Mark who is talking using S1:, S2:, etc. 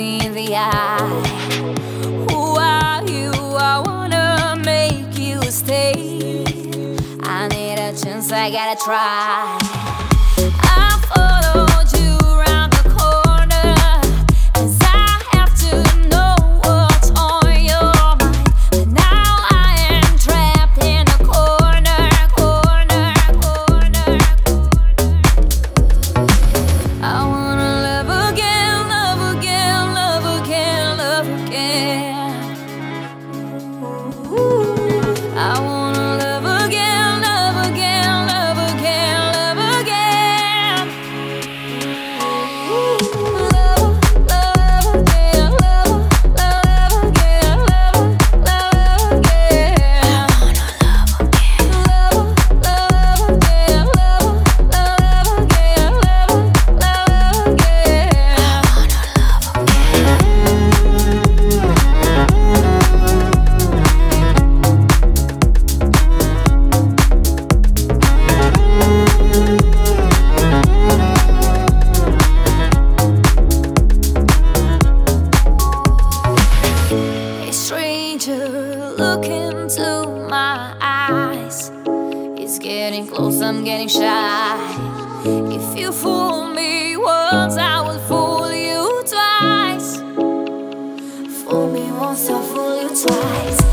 S1: me in the eye. Who are you? I wanna make you stay. I need a chance, I gotta try. I followed you around the corner, 'cause I have to know what's on your mind. But now I am trapped in a corner. I wanna love again, love again, love again, love again. I wanna love again, love again, love again, love again. Love, love again, love, love again, love, love again. I wanna love again. Love, love again, love, love again, love, love again. I wanna love A stranger look into my eyes. It's getting close, I'm getting shy. If you fool me once, I will fool you twice. Fool me once, I'll fool you twice.